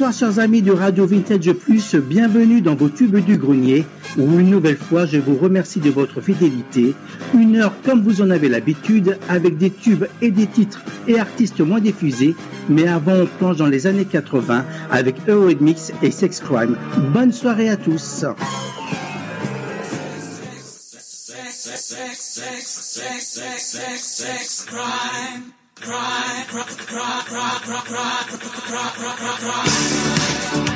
Bonsoir chers amis de Radio Vintage Plus, bienvenue dans vos tubes du grenier où une nouvelle fois je vous remercie de votre fidélité. Une heure comme vous en avez l'habitude avec des tubes et des titres et artistes moins diffusés, mais avant on plonge dans les années 80 avec Eurythmics et Sex Crime. Bonne soirée à tous. Sex crime. Cry, cry, cry, cry, cry, cry, cry, cry, cry, cry.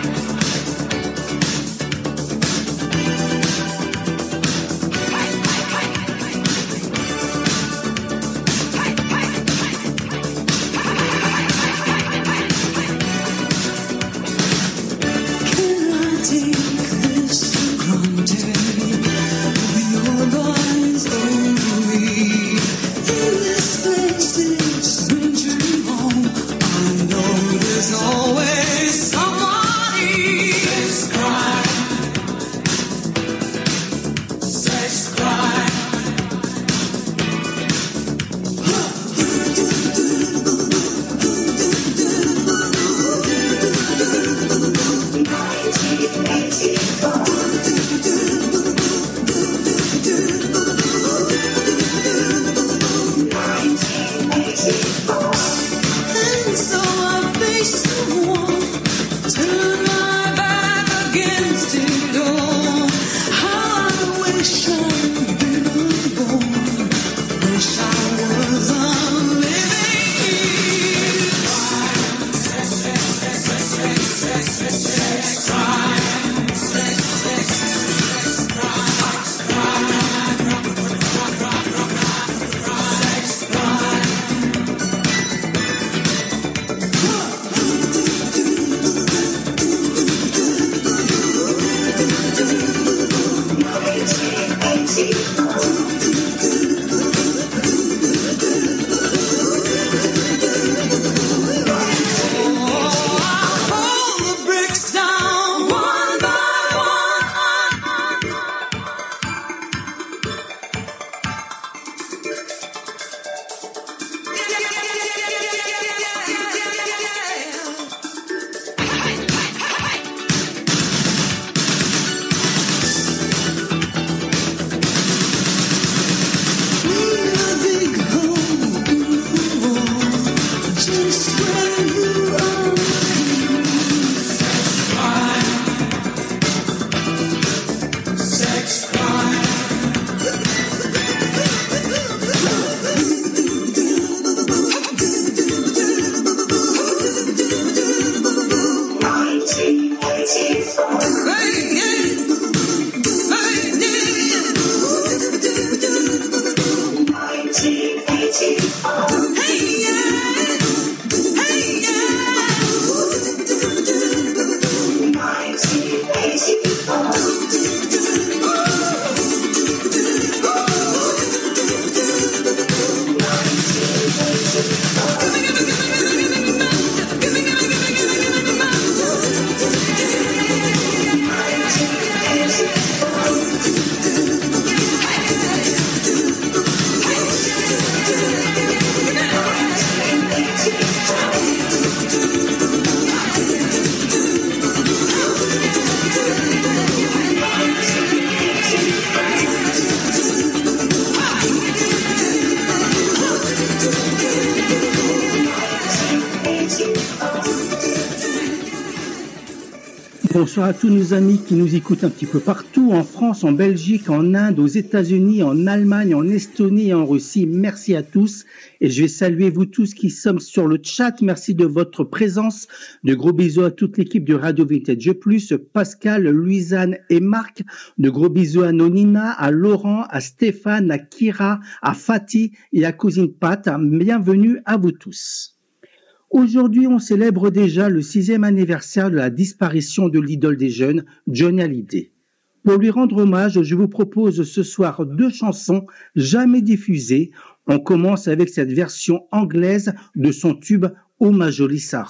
Bonsoir à tous nos amis qui nous écoutent un petit peu partout, en France, en Belgique, en Inde, aux États-Unis, en Allemagne, en Estonie et en Russie. Merci à tous et je vais saluer vous tous qui sommes sur le chat. Merci de votre présence. De gros bisous à toute l'équipe de Radio Vintage Plus, Pascal, Louisanne et Marc. De gros bisous à Nonina, à Laurent, à Stéphane, à Kira, à Fatih et à Cousine Pat. Bienvenue à vous tous. Aujourd'hui, on célèbre déjà le 6e anniversaire de la disparition de l'idole des jeunes, Johnny Hallyday. Pour lui rendre hommage, je vous propose ce soir 2 chansons jamais diffusées. On commence avec cette version anglaise de son tube « Oh ma jolie Sarah ».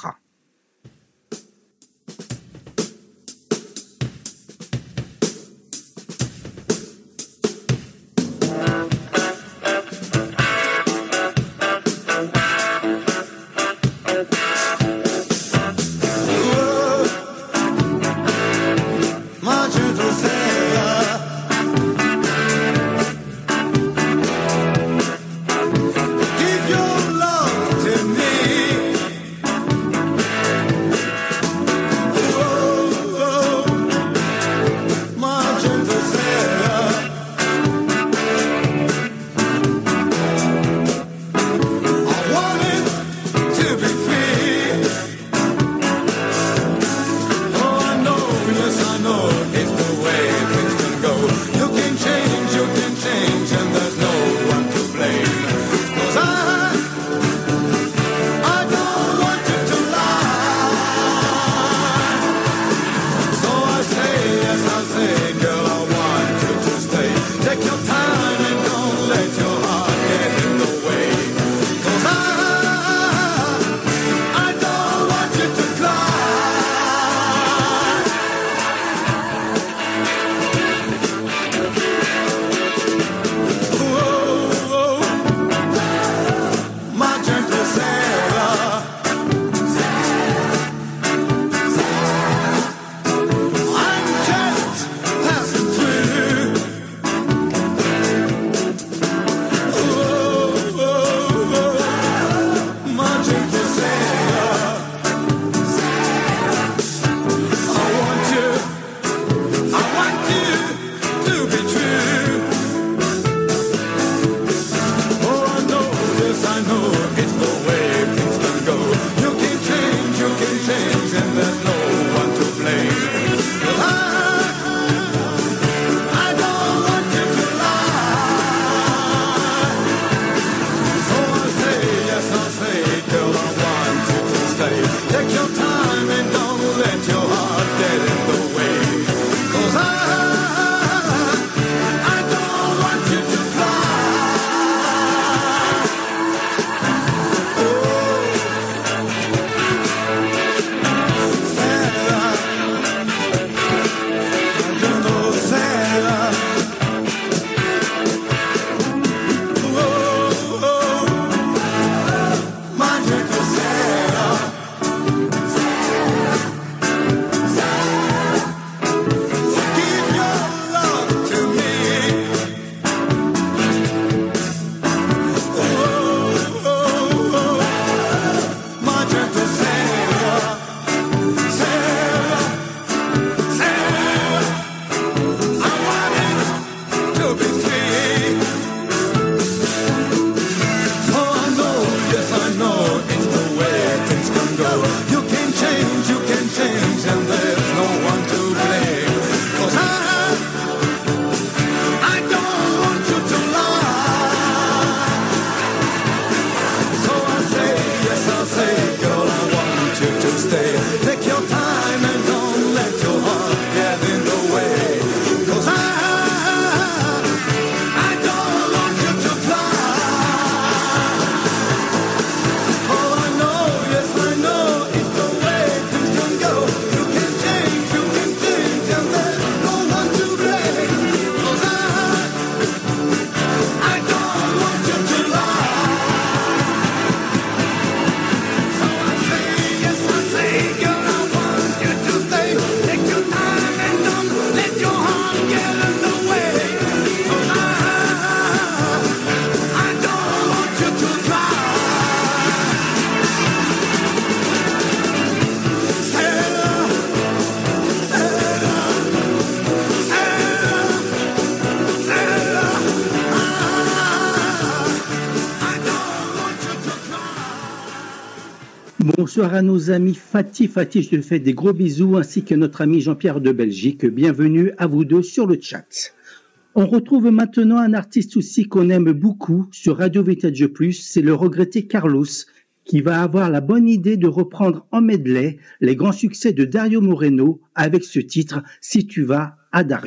Bonsoir à nos amis Fatih, je te fais des gros bisous, ainsi que notre ami Jean-Pierre de Belgique. Bienvenue à vous deux sur le chat. On retrouve maintenant un artiste aussi qu'on aime beaucoup sur Radio Vintage Plus, c'est le regretté Carlos, qui va avoir la bonne idée de reprendre en medley les grands succès de Dario Moreno avec ce titre « Si tu vas à Dario ».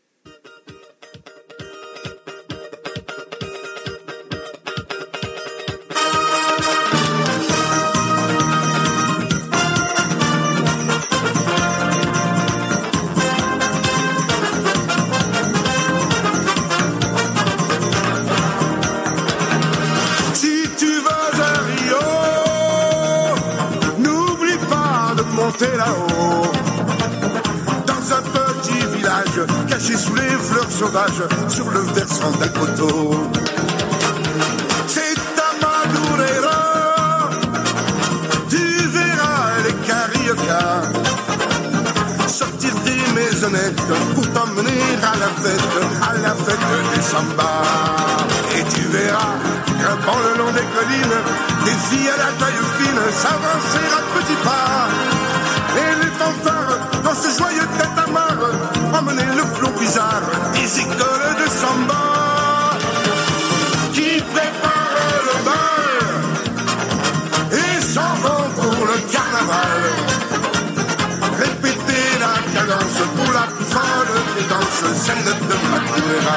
Là-haut, dans un petit village caché sous les fleurs sauvages sur le versant d'un coteau. C'est à Madureira, tu verras les cariocas sortir des maisonnettes pour t'emmener à la fête des sambas. Et tu verras, grimpant le long des collines, des filles à la taille fine s'avancer à petits pas. Et les fanfares, dans ce joyeux tatamar, emmener le flot bizarre des écoles de samba qui préparent le bal et s'en vont pour le carnaval. Répéter la cadence pour la plus folle des danses, celle de Madureira.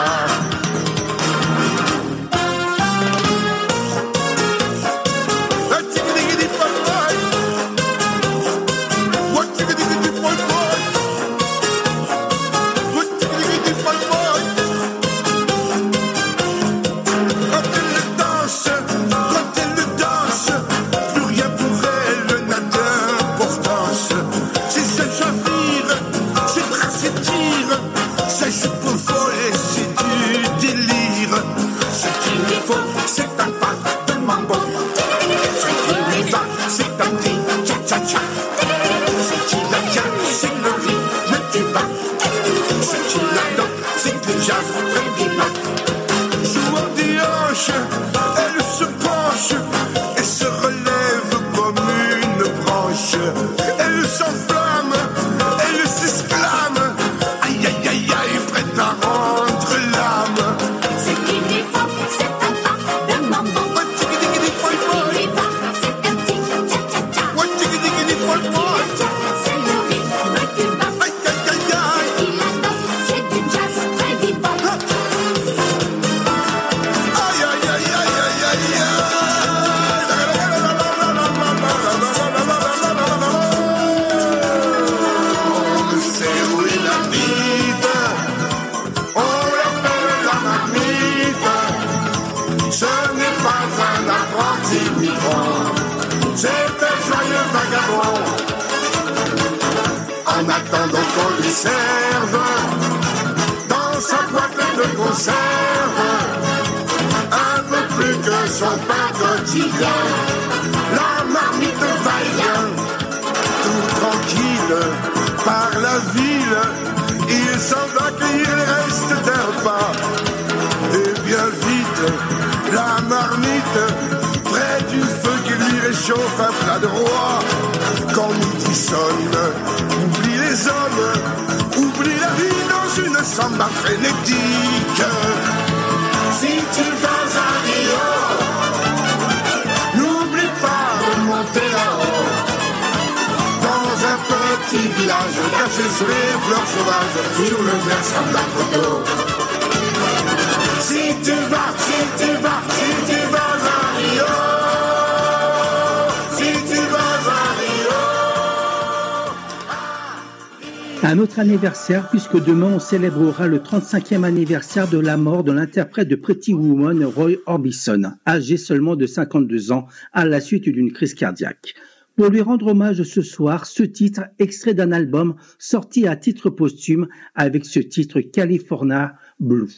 Un autre anniversaire, puisque demain on célébrera le 35e anniversaire de la mort de l'interprète de Pretty Woman, Roy Orbison, âgé seulement de 52 ans à la suite d'une crise cardiaque. Pour lui rendre hommage ce soir, ce titre, extrait d'un album sorti à titre posthume avec ce titre California Blue.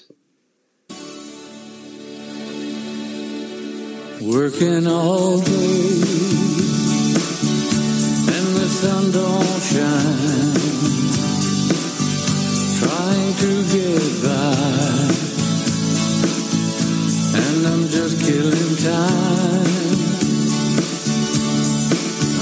Working all day and the sun don't shine, trying to get by, and I'm just killing time.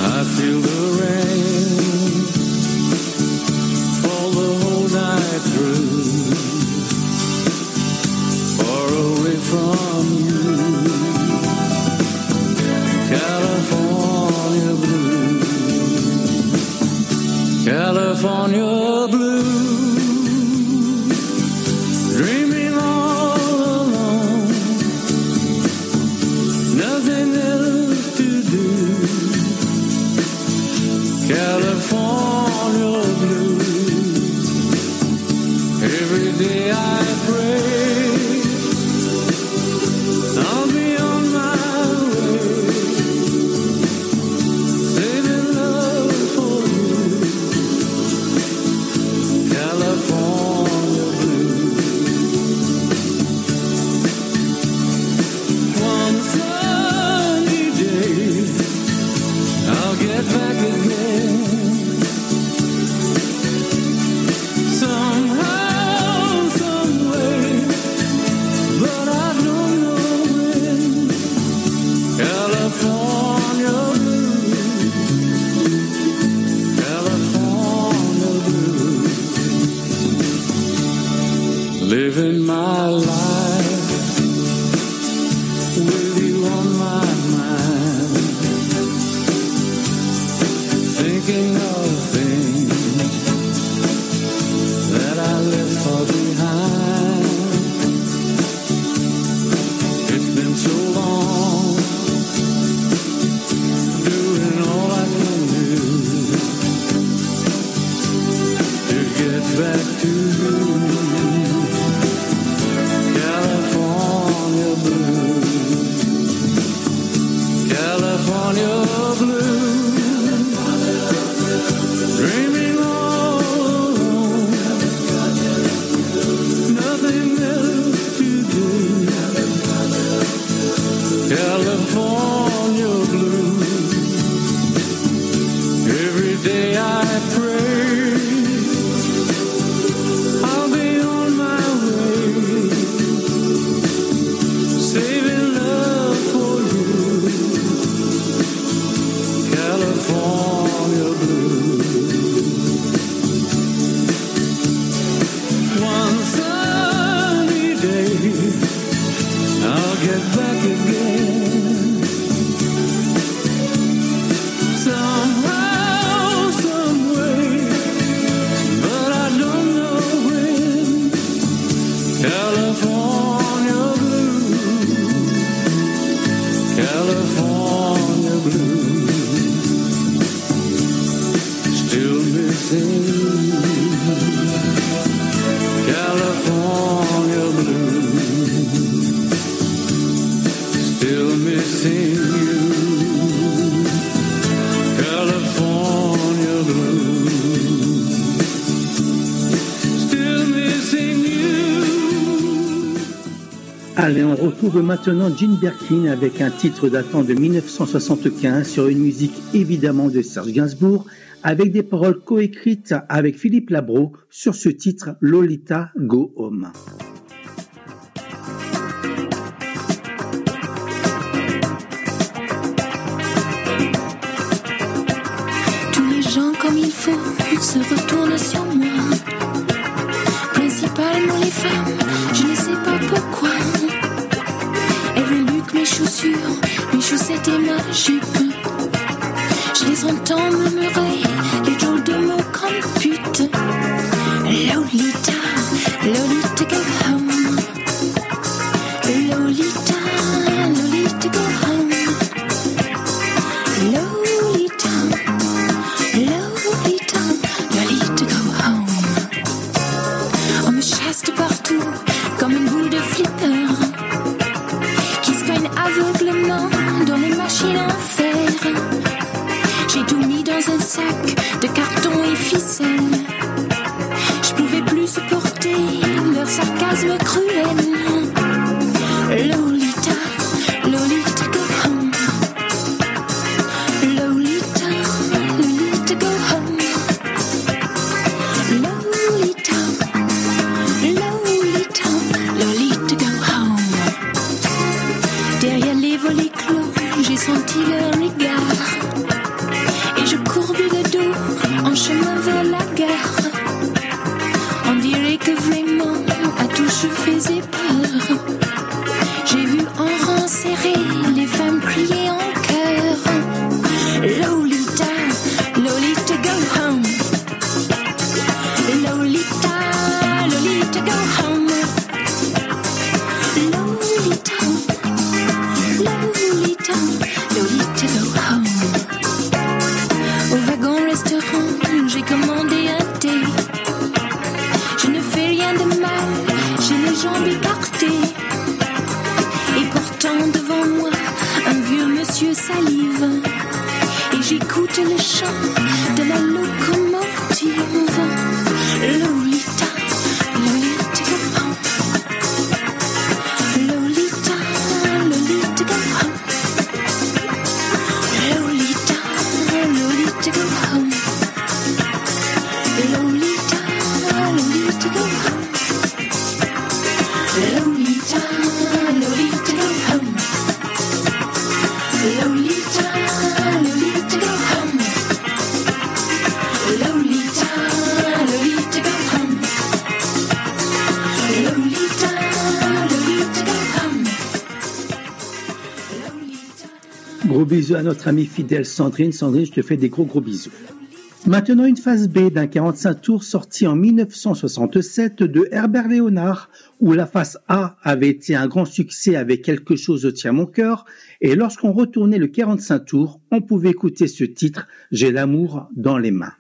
Every day I pray I'll be on my way, saving love for you, California blue. One sunny day I'll get back again. Somehow, some way, but I don't know when. California blue, California blue. Living my life with you on my mind, thinking of things that I left far behind. It's been so long, doing all I can do to get back to you. California blue, California blue, dreaming all alone, nothing else to do. California blue, every day I pray I'll be on my way, saving love for you, California blue. One sunny day I'll get back again. Somehow, some way, but I don't know when. California blue, California blue, still missing you. California blue, still missing you. California blue, still missing you. Allez, on retrouve maintenant Jane Birkin avec un titre datant de 1975 sur une musique évidemment de Serge Gainsbourg, avec des paroles coécrites avec Philippe Labro sur ce titre Lolita Go Home. Tous les gens comme il faut se retournent sur moi, principalement les femmes, je ne sais pas pourquoi. Every look, mes chaussures, mes chaussettes et ma jupe, je les entends murmurer les drôles de mots comme pute. Lolita, Lolita go home. Lolita, Lolita go home. Lolita, Lolita, Lolita go home. On me chasse de partout comme une boule de flipper qui se gagne aveuglement dans les machines en fer. J'ai tout mis dans un sac de carton et ficelle. Je pouvais plus supporter leur sarcasme cruel. Lolita, Lolita go home. Lolita, Lolita go home. Lolita, Lolita, Lolita go home. Derrière les volets clos, j'ai senti leur regard. Et je courbais le dos en chemin vers la gare. On dirait que vraiment à tout je faisais peur. J'ai vu en rang serré les femmes crier en chœur. Lolita, Lolita go home. Lolita, Lolita go home. Lolita, Lolita, Lolita go home. Au wagon restaurant, j'ai commandé un thé. Je ne fais rien rien de mal, j'ai les jambes écartées. Et pourtant devant moi, un vieux monsieur salive. Et j'écoute le chant de la locomotive. Lolita, Lolita go home. Lolita, Lolita go home. Lolita, Lolita go home. Lolita, Lolita go home. Lolita, Lolita go home. Lolita, Lolita go home. Lolita, Lolita go home. Lolita, Lolita go home. Lolita. Gros bisous à notre amie fidèle Sandrine. Sandrine, je te fais des gros bisous. Maintenant, une phase B d'un 45 tours sorti en 1967 de Herbert Léonard, où la face A avait été un grand succès avec Quelque chose tient mon cœur, et lorsqu'on retournait le 45 tours, on pouvait écouter ce titre, J'ai l'amour dans les mains.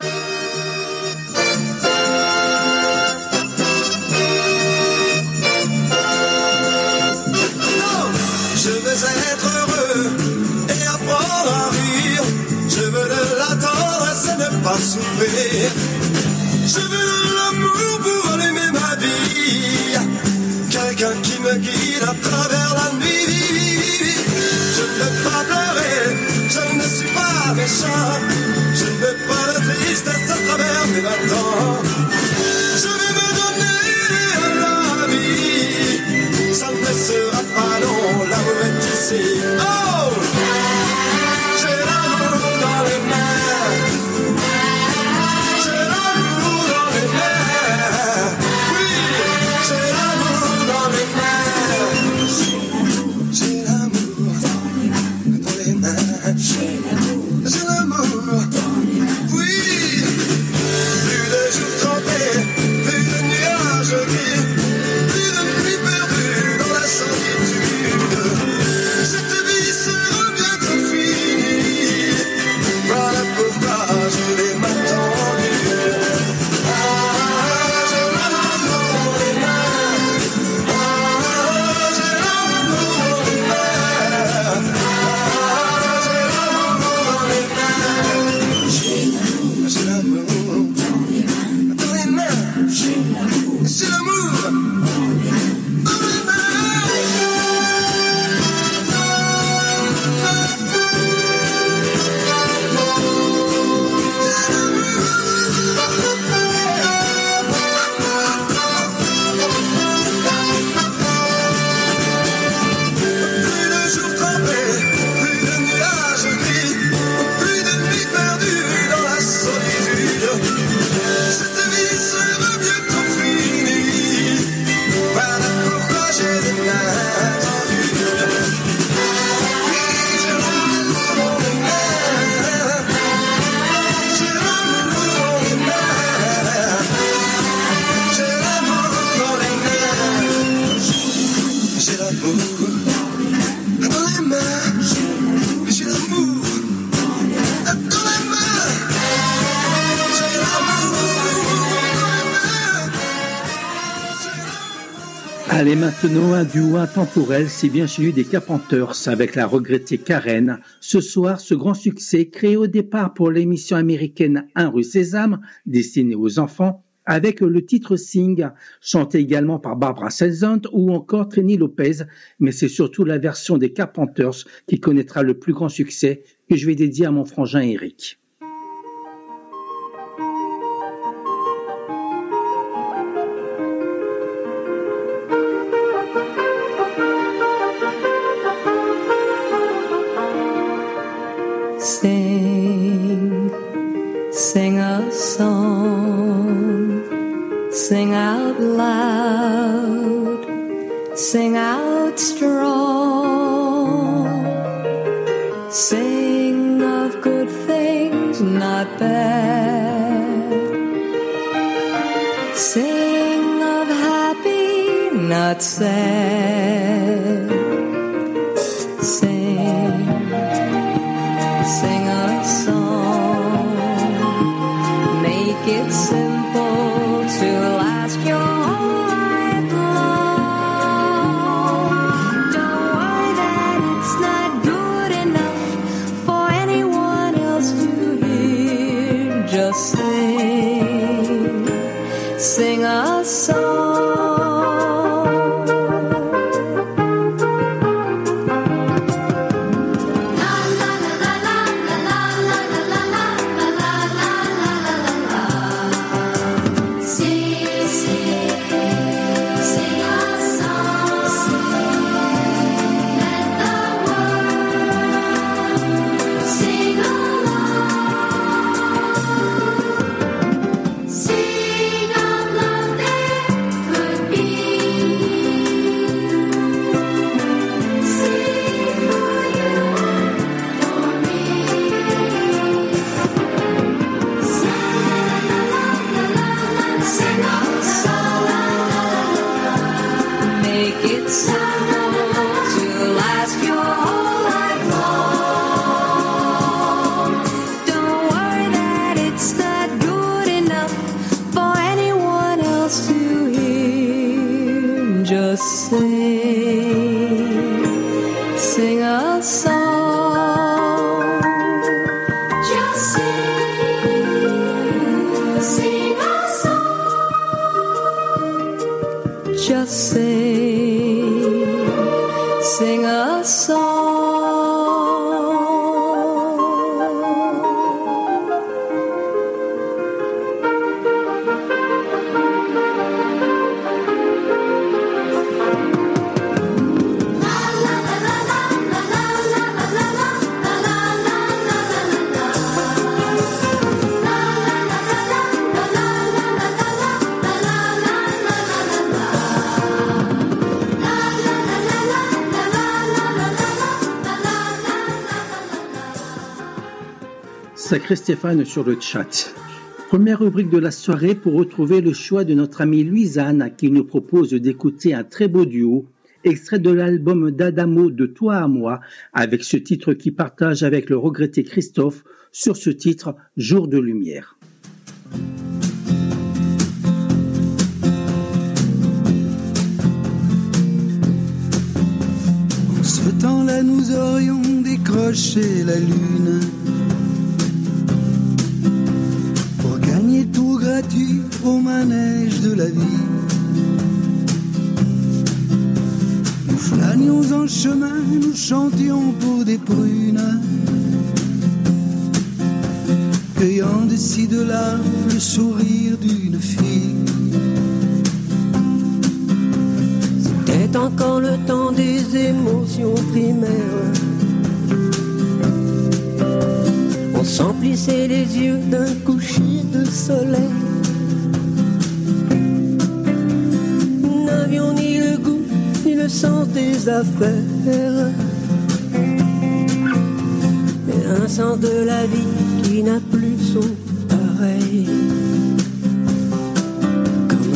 Je veux être heureux et apprendre à rire. Je veux de la tendresse et ne pas souffrir. Je veux de l'amour pour allumer ma vie. Quelqu'un qui me guide à travers la nuit. Je ne veux pas pleurer, je ne suis pas méchant. Je ne veux pas de tristesse à travers mes 20 ans. Je veux me donner à la vie. Ça ne sera pas long, l'amour est ici. Oh! J'ai l'amour dans les mains. J'ai l'amour dans les mains. Oui, j'ai l'amour dans les mains. J'ai l'amour dans les mains. J'ai l'amour. Oui. Plus de jours trempés, plus de nuages gris, plus de nuits perdues dans la solitude. Cette vie sera bientôt finie. Voilà pourquoi je l'ai m'attendu. J'ai l'amour dans les mains. J'ai l'amour dans les mains. J'ai l'amour dans les mains. J'ai l'amour dans les mains. J'ai l'amour dans les mains. Plus de jours trempés, plus de nuages gris, plus de nuits perdues dans la solitude. Cette vie sera bientôt finie. Voilà pourquoi j'ai les mains tendues. Oui, j'ai l'amour dans les mains. J'ai l'amour dans les mains. J'ai l'amour dans les mains. J'ai l'amour dans les mains. J'ai l'amour dans les mains. J'ai l'amour dans les mains. Allez, maintenant, un duo intemporel, c'est bien celui des Carpenters avec la regrettée Karen. Ce soir, ce grand succès créé au départ pour l'émission américaine 1 rue Sésame, destinée aux enfants, avec le titre Sing, chanté également par Barbara Streisand ou encore Trini Lopez, mais c'est surtout la version des Carpenters qui connaîtra le plus grand succès que je vais dédier à mon frangin Eric. Sing, sing a song, sing out loud, sing out strong, sing of good things, not bad, sing of happy, not sad, sing a song, make it simple to last your whole Sing a song. Just sing a song. Just sing a song. Sacré Stéphane sur le chat. Première rubrique de la soirée pour retrouver le choix de notre amie Louisanne qui nous propose d'écouter un très beau duo, extrait de l'album d'Adamo de Toi à moi, avec ce titre qu'il partage avec le regretté Christophe sur ce titre Jour de lumière. En ce temps-là, nous aurions décroché la lune. Tout gratuit au manège de la vie. Nous flânions en chemin, nous chantions pour des prunes, cueillant de ci de là le sourire d'une fille. C'était encore le temps des émotions primaires. On s'emplissait les yeux d'un coucher de soleil. Nous n'avions ni le goût ni le sens des affaires, mais un sens de la vie qui n'a plus son pareil. Comme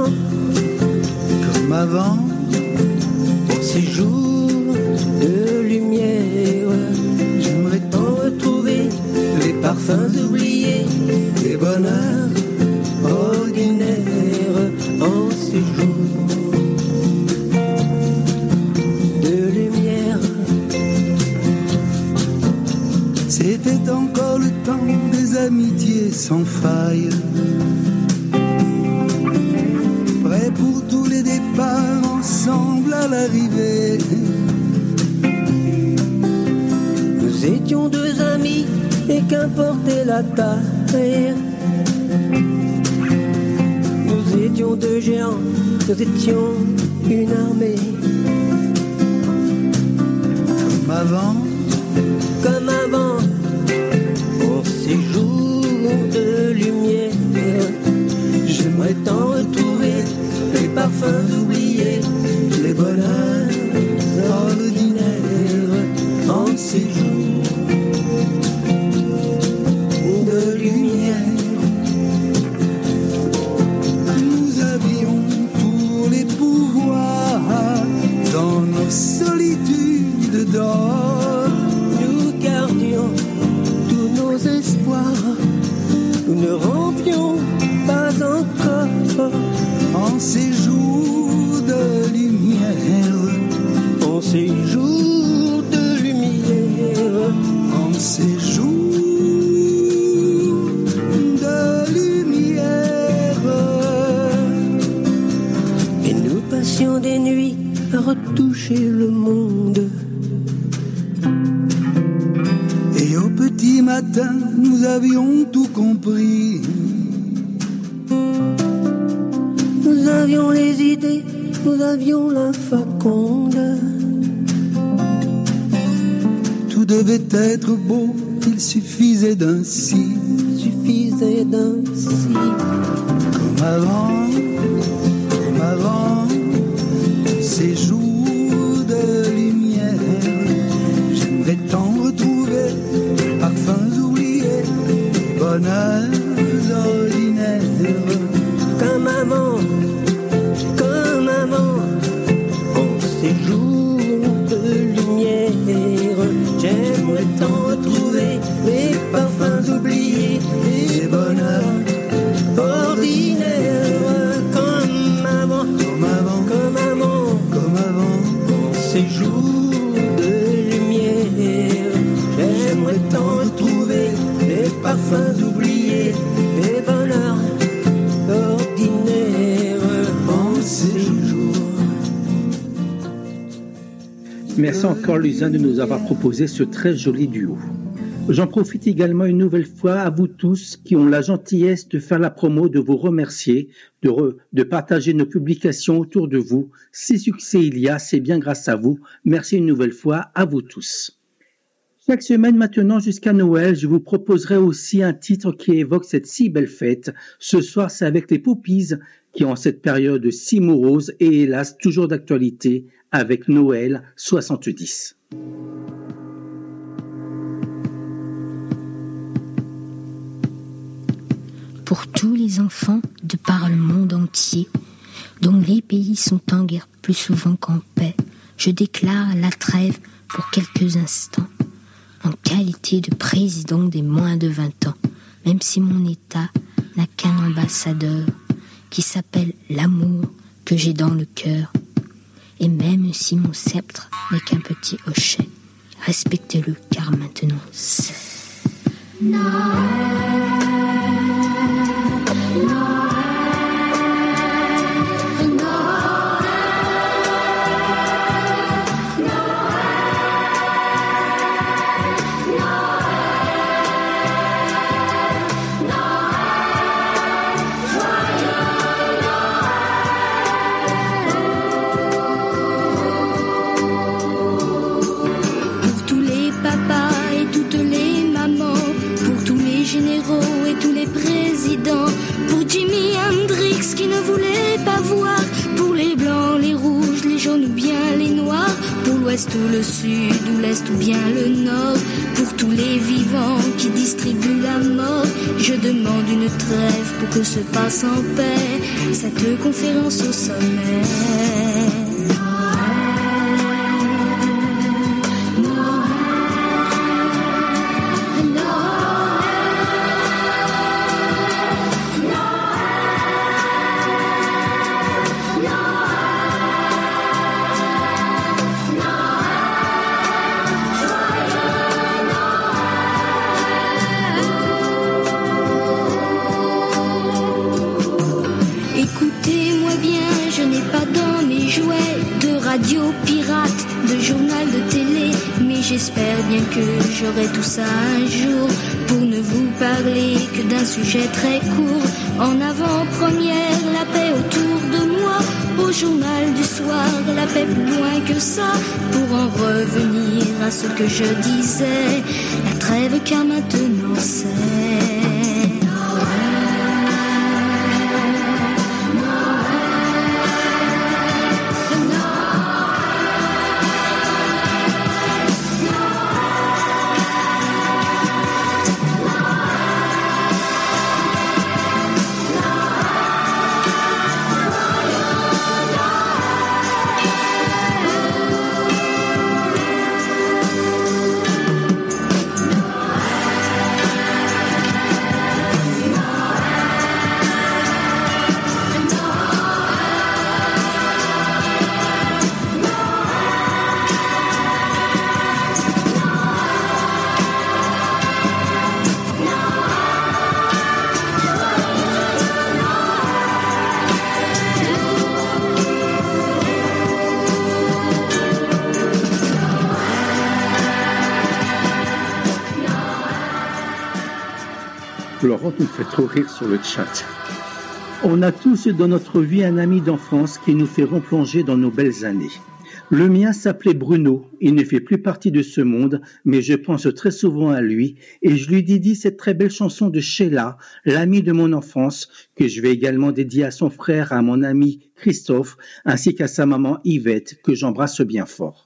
avant, pour ces jours de lumière, j'aimerais tant retrouver les parfums oubliés, les bonheurs ordinaires en ces jours de lumière. C'était encore le temps des amitiés sans faille, prêts pour tous les départs ensemble à l'arrivée. Nous étions deux amis et qu'importait la taille. Nous étions deux géants, nous étions une armée. Comme avant, pour ces jours de lumière, j'aimerais tant retrouver les parfums oubliés, les bonheurs ordinaires en ces jours de lumière. Nous avions tous les pouvoirs dans nos solitudes d'or. Nous gardions tous nos espoirs, nous ne rampions pas encore en ces jours de lumière, en ces jours de lumière, en ces jours de lumière. passions des nuits à retoucher le monde. Et au petit matin, nous avions tout compris. Nous avions les idées, nous avions la faconde. Tout devait être beau, il suffisait d'un si. Suffisait d'un si. Comme avant, ces jours de lumière. J'aimerais tant retrouver les parfums oubliés, les bonheurs ordinaires. Comme avant, en ces jours de lumière. J'aimerais tant retrouver les parfums oubliés, les bonheurs ordinaires. Comme avant, en ces jours de lumière. J'aimerais tant retrouver les parfums oubliés, les bonheurs ordinaires en ces jours. Merci encore Luzin de nous avoir proposé ce très joli duo. J'en profite également une nouvelle fois à vous tous qui ont la gentillesse de faire la promo, de vous remercier, de partager nos publications autour de vous. Si succès il y a, c'est bien grâce à vous. Merci une nouvelle fois à vous tous. Chaque semaine maintenant jusqu'à Noël, je vous proposerai aussi un titre qui évoque cette si belle fête. Ce soir, c'est avec les Poppies qui ont cette période si morose et hélas toujours d'actualité avec Noël 70. Pour tous les enfants de par le monde entier, dont les pays sont en guerre plus souvent qu'en paix, je déclare la trêve pour quelques instants, en qualité de président des moins de 20 ans, même si mon État n'a qu'un ambassadeur, qui s'appelle l'amour que j'ai dans le cœur, et même si mon sceptre n'est qu'un petit hochet, respectez-le car maintenant c'est et tous les présidents, pour Jimi Hendrix qui ne voulait pas voir, pour les blancs, les rouges, les jaunes ou bien les noirs, pour l'ouest ou le sud ou l'est ou bien le nord, pour tous les vivants qui distribuent la mort, je demande une trêve pour que se passe en paix cette conférence au sommet. Radio pirate, de journal de télé, mais j'espère bien que j'aurai tout ça un jour pour ne vous parler que d'un sujet très court. En avant-première, la paix autour de moi, au journal du soir, la paix plus loin que ça, pour en revenir à ce que je disais, la trêve car maintenant c'est... Laurent nous fait trop rire sur le chat. On a tous dans notre vie un ami d'enfance qui nous fait replonger dans nos belles années. Le mien s'appelait Bruno, il ne fait plus partie de ce monde, mais je pense très souvent à lui et je lui dédie cette très belle chanson de Sheila, l'ami de mon enfance, que je vais également dédier à son frère, à mon ami Christophe, ainsi qu'à sa maman Yvette, que j'embrasse bien fort.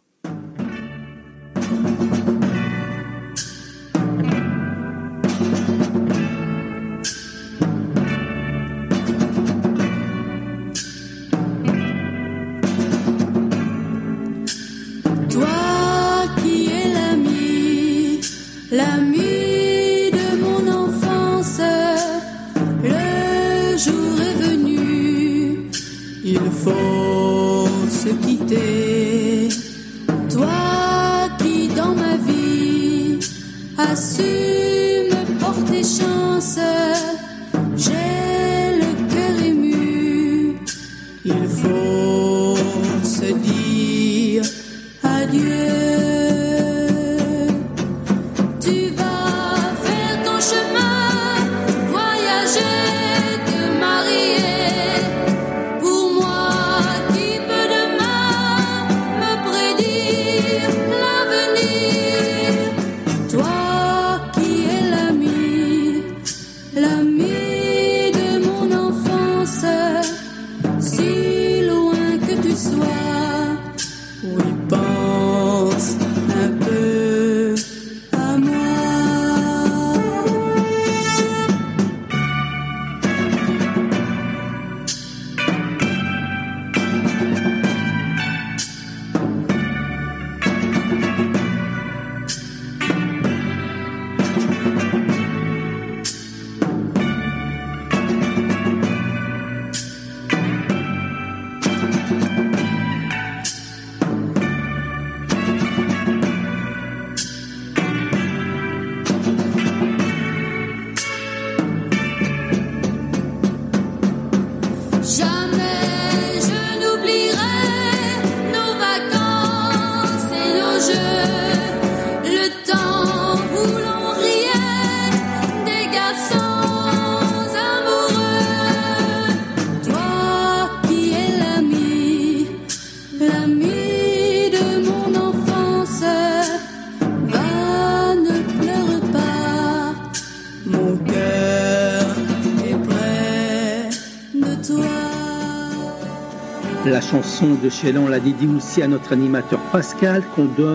L'ami de mon enfance, le jour est venu, il faut se quitter. Toi qui dans ma vie as su me porter chance, j'ai le cœur ému, il faut se dire adieu. La chanson de Sheila, on l'a dédiée aussi à notre animateur Pascal,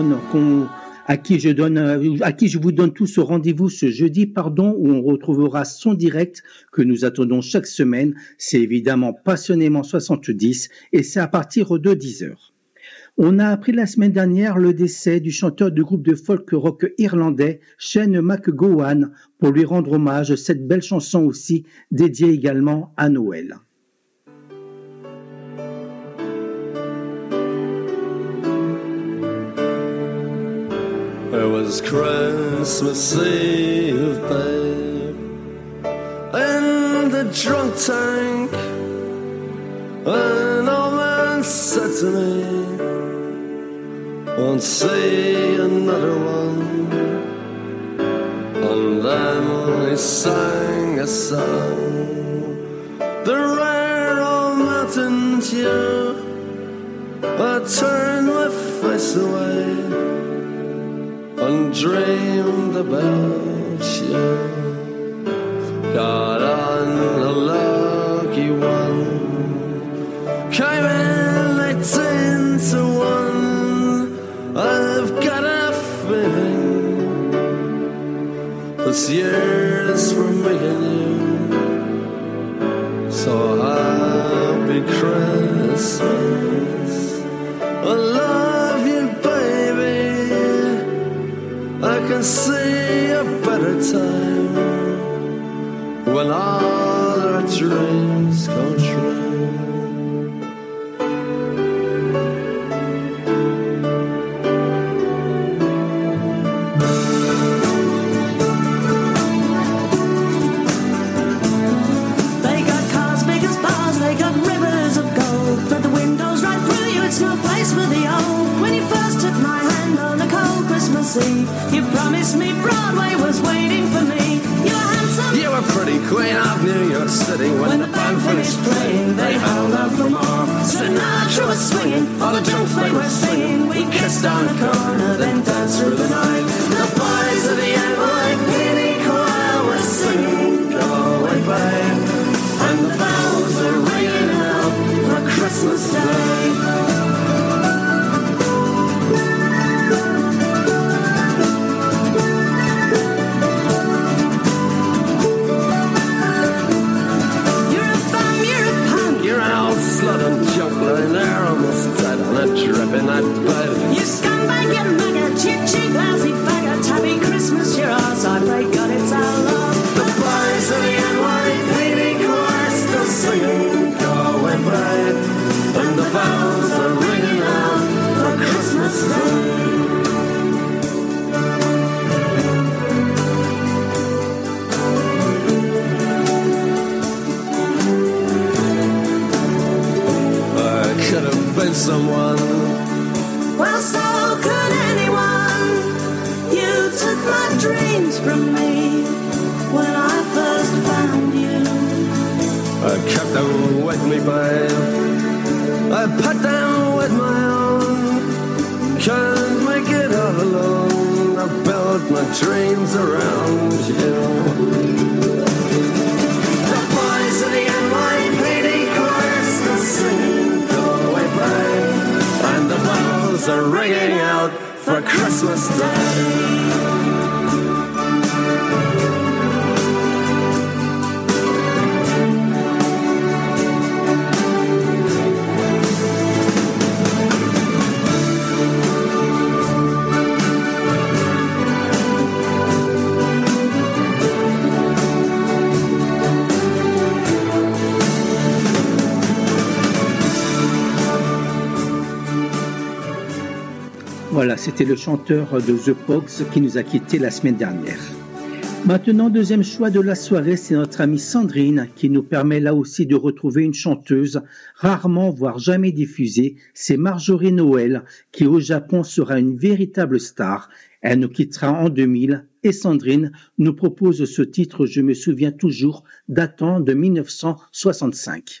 à qui je vous donne tous au rendez-vous ce jeudi, où on retrouvera son direct que nous attendons chaque semaine. C'est évidemment Passionnément 70 et c'est à partir de 10h. On a appris la semaine dernière le décès du chanteur du groupe de folk rock irlandais Shane MacGowan pour lui rendre hommage. Cette belle chanson aussi dédiée également à Noël. It was Christmas Eve, babe, in the drunk tank. An old man said to me, won't see another one. And then he sang a song, the rare old mountain dew. I turned my face away and dreamed about you. Got on a lucky one, came in 18 to 1. I've got a feeling this year's for me and you. So happy Christmas, I love you, baby. I can see a better time when all our dreams come true. They got cars big as bars, they got rivers of gold, but the windows right through you, it's no place for the old. When you first took my hand on a cold Christmas Eve, you promised me Broadway was waiting for me. You were handsome, You were kiss down a corner, then dance through the night. The boys of the NYPD choir were singing Galway Bay, and the bells were ringing out for Christmas Day. Slut and junk lying there almost dead on a drip in that bed. You scumbag, you maggot, cheap, cheap, lousy faggot. Happy Christmas, you're ours, I pray God it's our love. The boys of the NYPD choir still singing Galway Bay, and the bells are ringing out for Christmas Day. Could have been someone. Well, so could anyone. You took my dreams from me when I first found you. I kept them with me, babe. I put them with my own. Can't make it all alone. I built my dreams around you. The boys of the NYPD choir still singing, and the bells are ringing out for Christmas Day. Voilà, c'était le chanteur de The Pogues qui nous a quittés la semaine dernière. Maintenant, deuxième choix de la soirée, c'est notre amie Sandrine qui nous permet là aussi de retrouver une chanteuse rarement, voire jamais diffusée. C'est Marjorie Noël qui au Japon sera une véritable star. Elle nous quittera en 2000 et Sandrine nous propose ce titre, je me souviens toujours, datant de 1965.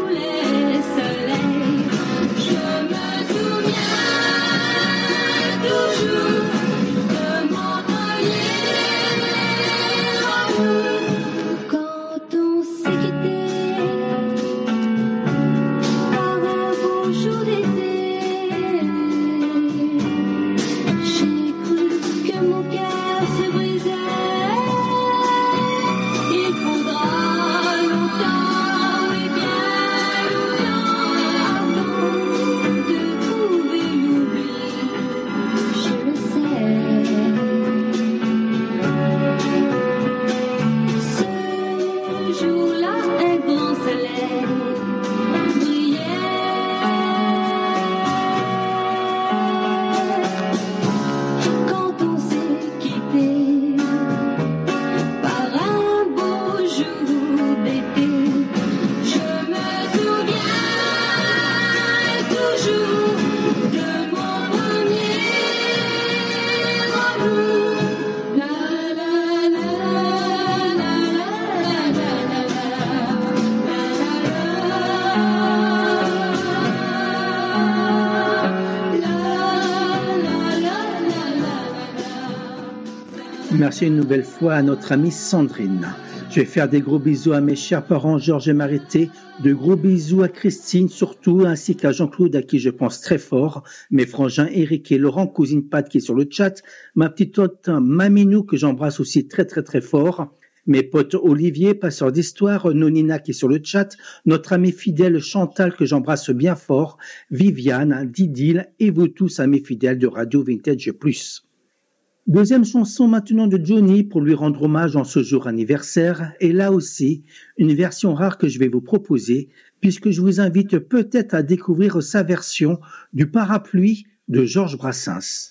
Je me souviens Merci une nouvelle fois à notre amie Sandrine. Je vais faire des gros bisous à mes chers parents Georges et Mariette, de gros bisous à Christine surtout, ainsi qu'à Jean-Claude à qui je pense très fort, mes frangins Eric et Laurent, cousine Pat qui est sur le chat, ma petite tante Maminou que j'embrasse aussi très très très fort, mes potes Olivier, passeur d'histoire, Nonina qui est sur le chat, notre ami fidèle Chantal que j'embrasse bien fort, Viviane, Didil et vous tous amis fidèles de Radio Vintage Plus. Deuxième chanson maintenant de Johnny pour lui rendre hommage en ce jour anniversaire, et là aussi, une version rare que je vais vous proposer, puisque je vous invite peut-être à découvrir sa version du Parapluie de Georges Brassens.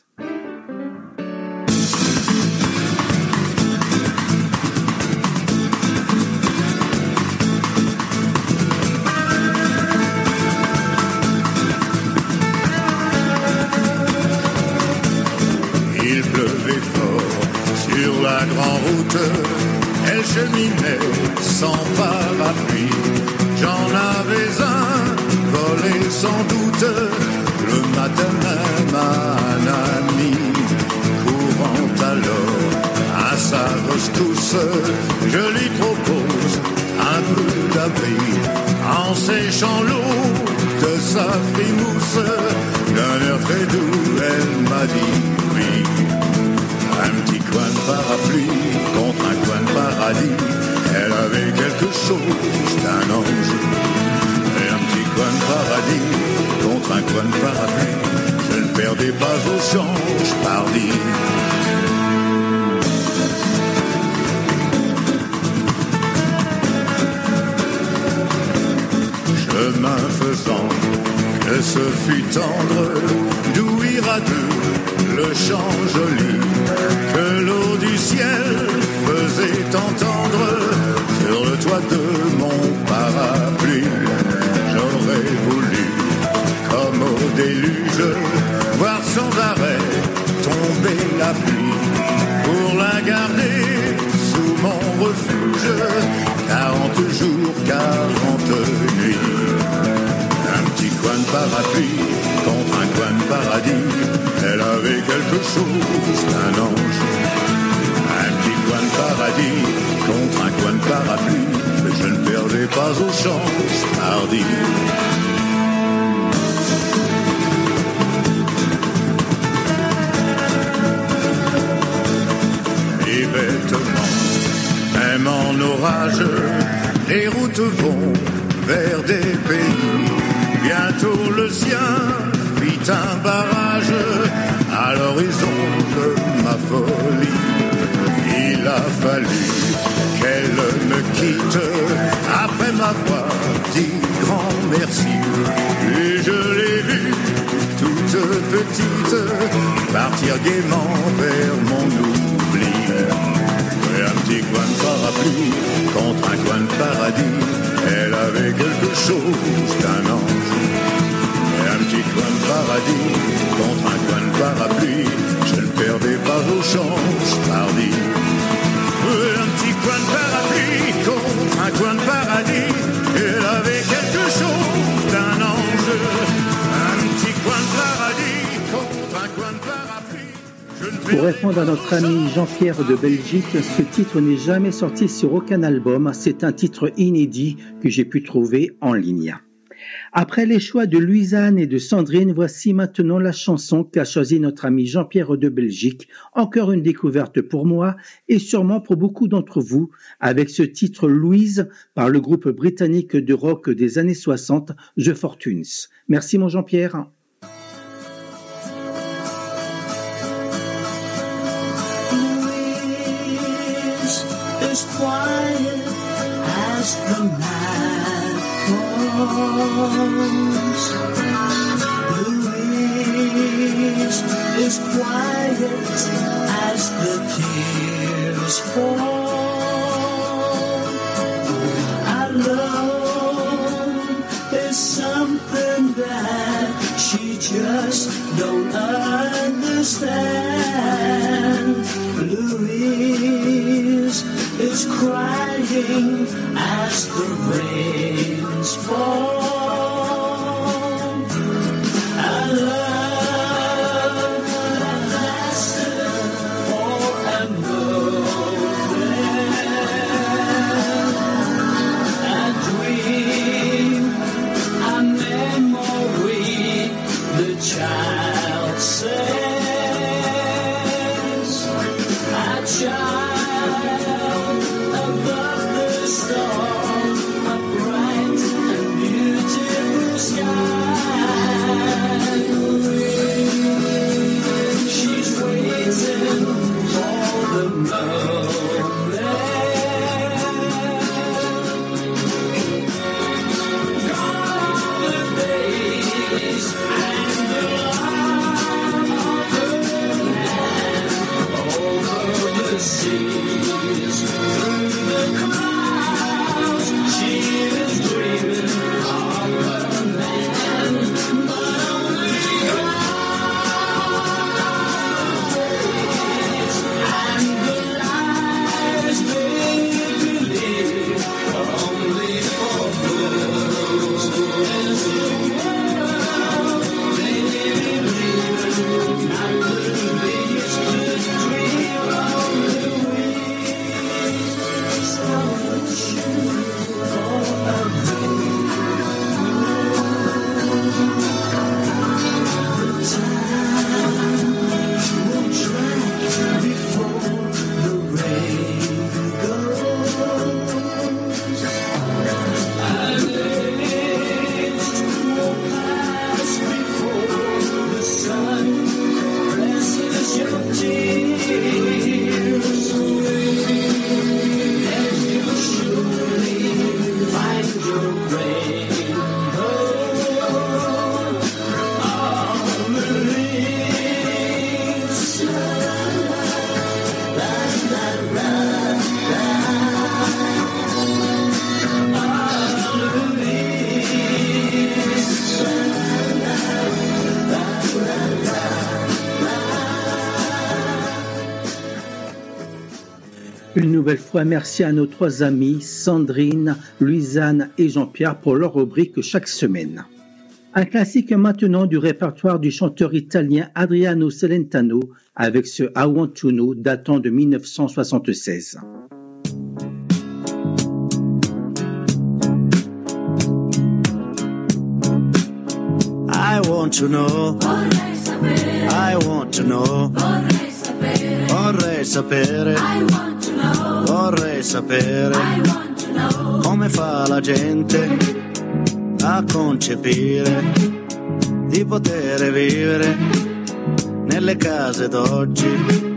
La grande route, elle cheminait sans parapluie. J'en avais un, volé sans doute, le matin même à un ami. Courant alors à sa rescousse, je lui propose un peu d'abri. En séchant l'eau de sa frimousse, d'un air très doux, elle m'a dit oui. Un petit coin de parapluie contre un coin de paradis. Elle avait quelque chose d'un ange. Et un petit coin de paradis contre un coin de parapluie. Je ne perdais pas au change, pardi. Chemin faisant, que ce fut tendre, d'où ira deux, le chant joli, que l'eau du ciel faisait entendre sur le toit de mon parapluie. J'aurais voulu, comme au déluge, voir sans arrêt tomber la pluie, pour la garder sous mon refuge, 40 jours, 40 nuits. Un petit coin de parapluie contre un coin de paradis, elle avait quelque chose d'un ange. Un petit coin de paradis contre un coin de parapluie, mais je ne perdais pas au change, hardi. Et bêtement, même en orage, les routes vont vers des pays. Bientôt le sien fit un barrage à l'horizon de ma folie. Il a fallu qu'elle me quitte après m'avoir dit grand merci. Et je l'ai vue toute petite partir gaiement vers mon oubli. Et un petit coin de parapluie contre un coin de paradis, elle avait quelque chose d'un ange. Et un petit coin de paradis contre un coin de parapluie, je ne perdais pas au change, pardi. Et un petit coin de parapluie contre un coin de paradis, elle avait quelque chose d'un ange. Un petit coin de paradis contre un coin de parapluie. Pour répondre à notre ami Jean-Pierre de Belgique, ce titre n'est jamais sorti sur aucun album. C'est un titre inédit que j'ai pu trouver en ligne. Après les choix de Louisanne et de Sandrine, voici maintenant la chanson qu'a choisi notre ami Jean-Pierre de Belgique. Encore une découverte pour moi et sûrement pour beaucoup d'entre vous, avec ce titre Louise par le groupe britannique de rock des années 60, The Fortunes. Merci mon Jean-Pierre. As quiet as the night falls, Louise is quiet as the tears fall. Alone is something that she just don't understand. Louise is crying as the rains fall. I love that lasted forever. seas, through the clouds. She is dreaming of her man, but only lies and the lies they believe are only for fools. There's a world they believe and the beast that dream on the wings of the shoe for a the time will track before the rain goes, and age will pass before the sun presses your tears, and you'll surely find your rainbow on the leaves. Une nouvelle fois, merci à nos trois amis, Sandrine, Louisanne et Jean-Pierre pour leur rubrique chaque semaine. Un classique maintenant du répertoire du chanteur italien Adriano Celentano avec ce I Want to Know datant de 1976. I want to know, Vorrei sapere, I want to know, vorrei sapere, vorrei sapere, I want to know, vorrei sapere I want to know, come fa la gente a concepire di poter vivere nelle case d'oggi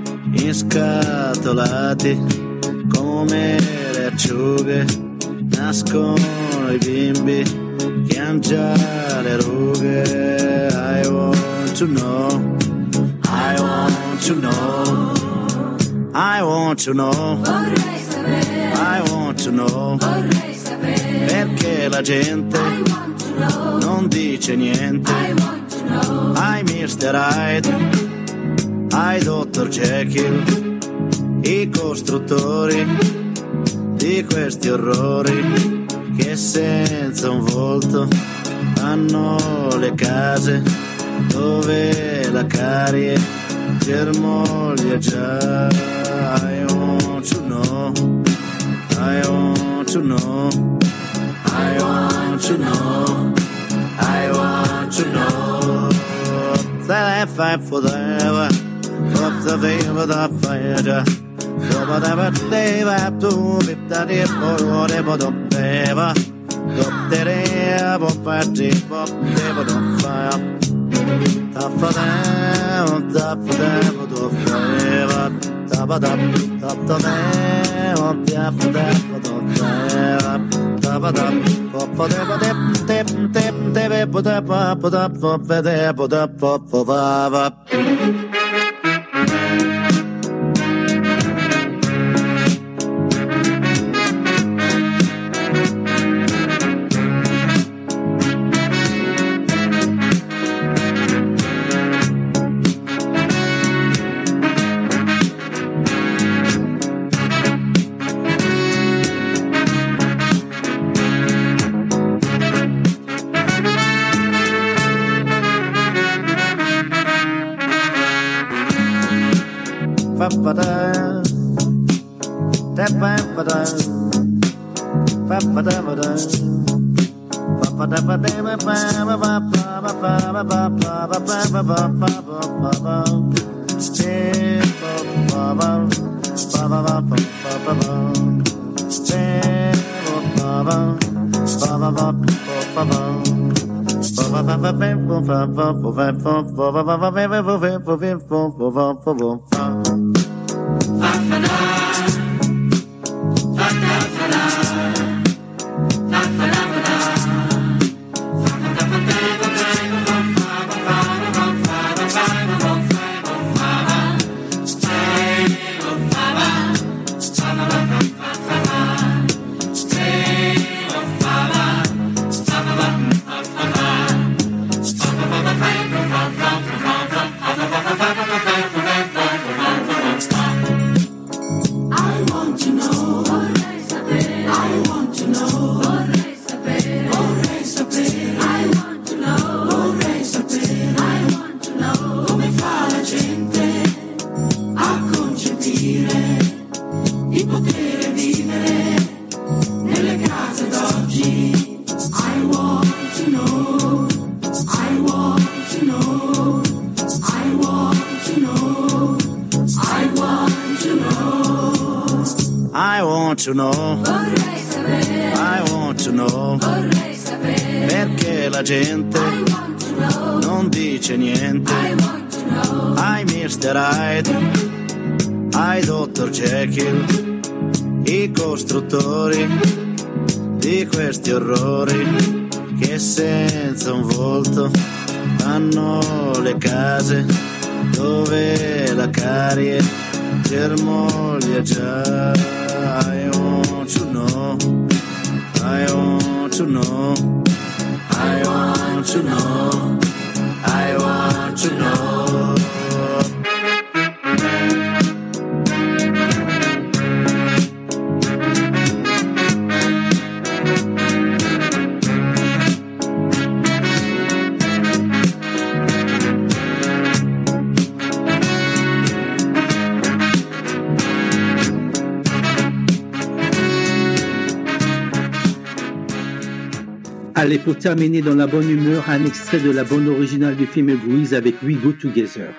inscatolati come le acciughe, nascono i bimbi che han già le rughe. I want to know, I want to know, I want to know, vorrei sapere, I want to know, vorrei sapere, perché la gente I want to know, non dice niente. I want to know, Ai Mr. Hyde, ai Dr. Jekyll, i costruttori di questi orrori che senza un volto fanno le case dove la carie germoglia già. I want to know, I want to know, I want to know, I want to know. That I fight forever, for the favor that fire. Whatever they have to be that if for whatever don't ever. Dottere, party, pop, never don't fire. Tough for them, do forever. Tabadab, top to them, tough for them, do forever. Tabadab, pop for them, tip, put up, for there, put up, for Vava. want to know, Vorrei sapere, I want to know, vorrei sapere, perché la gente I want to know, non dice niente. I want to know. I Mr. Hyde, I Dr. Jekyll, i costruttori di questi orrori che senza un volto fanno le case dove la carie germoglia già. I want to know, I want to know, I want to know, I want to know. Allez, pour terminer dans la bonne humeur, un extrait de la bande originale du film Grease avec We Go Together.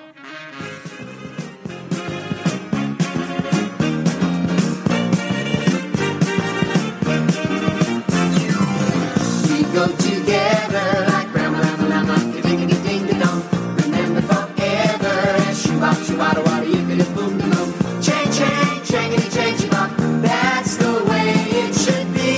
We go together like Rama, ding ding dong. Remember forever, shoo-bop, wada yippity boom boom. Chang chang, changity chang bop. That's the way it should be.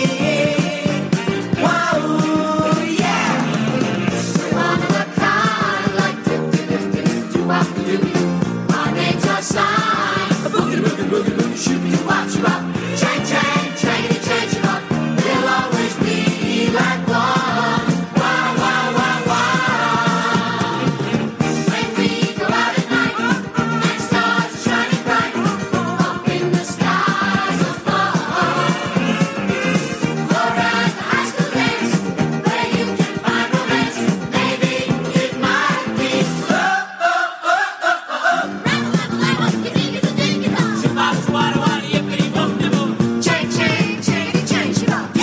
Wow, yeah. We're one of a kind, like dip-dip-dip-dip-doo-wop, doo-doo. Our names are signed. Boogie boogie boogie boogie, shoot-bop, shoot-bop. Chang chang, changity chang bop. We'll always be like one. Wow, wow, wow, wow. When we go out at night and stars are shining bright up in the skies of fun, or at the high school dance where you can find romance, maybe it might be Chang chang, changity chang bop.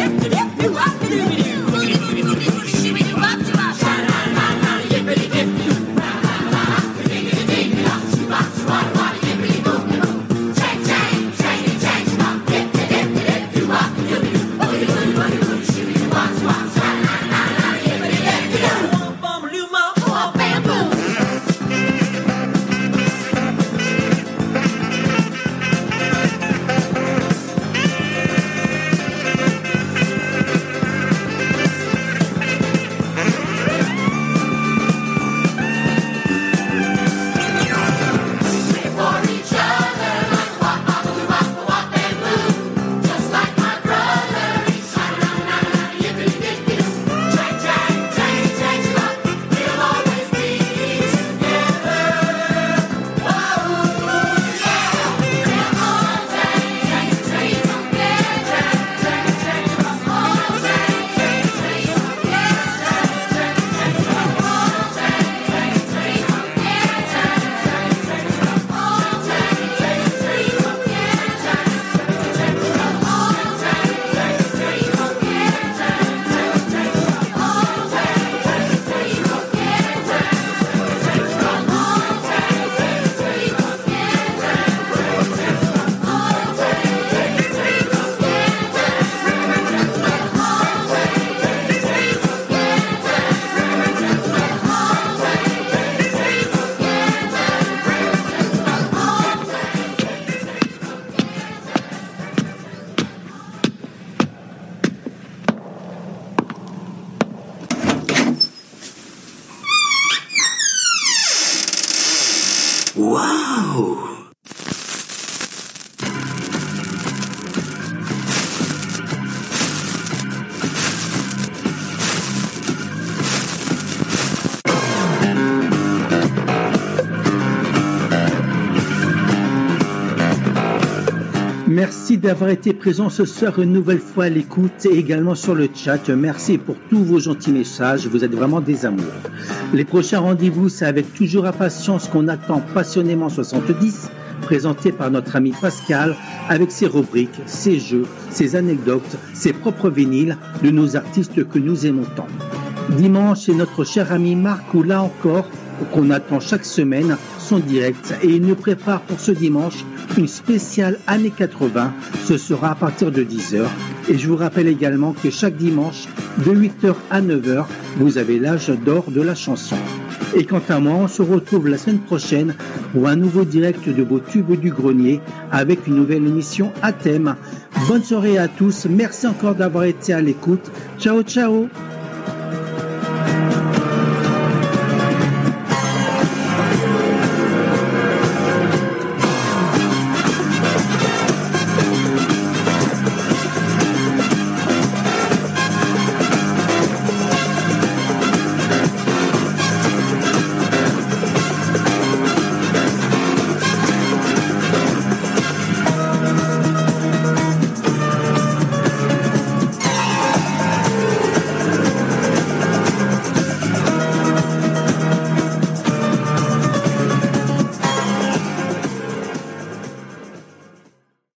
For each other, like wop, wop, wop, and boom. Just like my brother, he's yippity-dippity-doo. Chang, chang, chang, bop. We'll always be together. Whoa, yeah. We'll all chang, chang, together. Chang, chang, bop. All chang, chang, together. Chang, chang, bop. All chang, chang, together. Waouh! Merci d'avoir été présent ce soir une nouvelle fois à l'écoute et également sur le chat. Merci pour tous vos gentils messages. Vous êtes vraiment des amours. Les prochains rendez-vous, c'est avec toujours impatience qu'on attend passionnément 70, présenté par notre ami Pascal, avec ses rubriques, ses jeux, ses anecdotes, ses propres vinyles de nos artistes que nous aimons tant. Dimanche, c'est notre cher ami Marc, où là encore, qu'on attend chaque semaine, son direct, et il nous prépare pour ce dimanche une spéciale années 80. Ce sera à partir de 10h. Et je vous rappelle également que chaque dimanche, de 8h à 9h, vous avez l'âge d'or de la chanson. Et quant à moi, on se retrouve la semaine prochaine pour un nouveau direct de vos tubes du grenier avec une nouvelle émission à thème. Bonne soirée à tous. Merci encore d'avoir été à l'écoute. Ciao, ciao.